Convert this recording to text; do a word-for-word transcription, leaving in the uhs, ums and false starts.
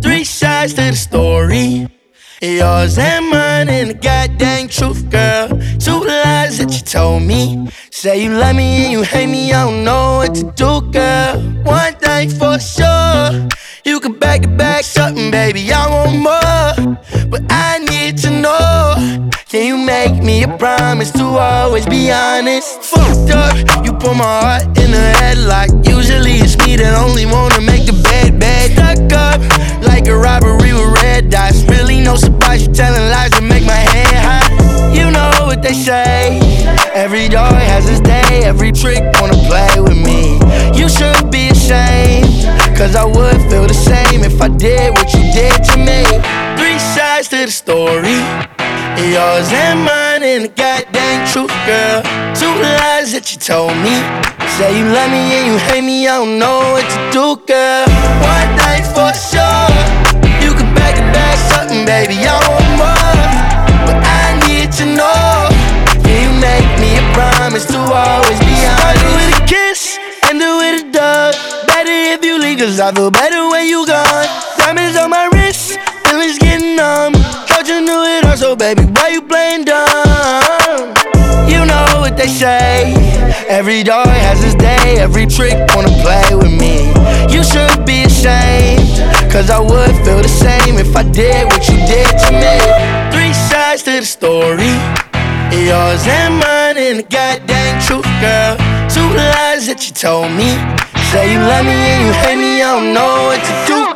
Three sides to the story, yours and mine and the goddamn truth, girl. Two lies that you told me. Say you love me and you hate me, I don't know what to do, girl. One thing for sure, you can back it back something, baby, I want more. But I need to know, can you make me a promise to always be honest? Fucked up, you put my heart in a headlock. Usually it's me that only wanna make the bed bad. Stuck up like a robbery with red dots. Really no surprise, you telling lies to make my head hot. You know what they say, every dog has his day. Every trick wanna play with me. You should be ashamed, cause I would feel the same if I did what you did to me. Three sides to the story, yours and mine and the goddamn truth, girl. Two lies that you told me. Say you love me and you hate me, I don't know what to do, girl. One thing for sure, you can back it back something, baby, I want more. But I need to know, can you make me a promise to always be honest? Started with a kiss, ended with a dog. Better if you leave, cause I feel better when you gone. Diamonds on my wrist, feelings getting numb. Thought you knew it all, so baby, why you playing dumb? You know what they say, every dog has his day. Every trick wanna play with me. You should be ashamed, cause I would feel the same if I did what you did to me. Three sides to the story, yours and mine and the goddamn truth, girl. Two lies that you told me. Say you love me and you hate me, I don't know what to do.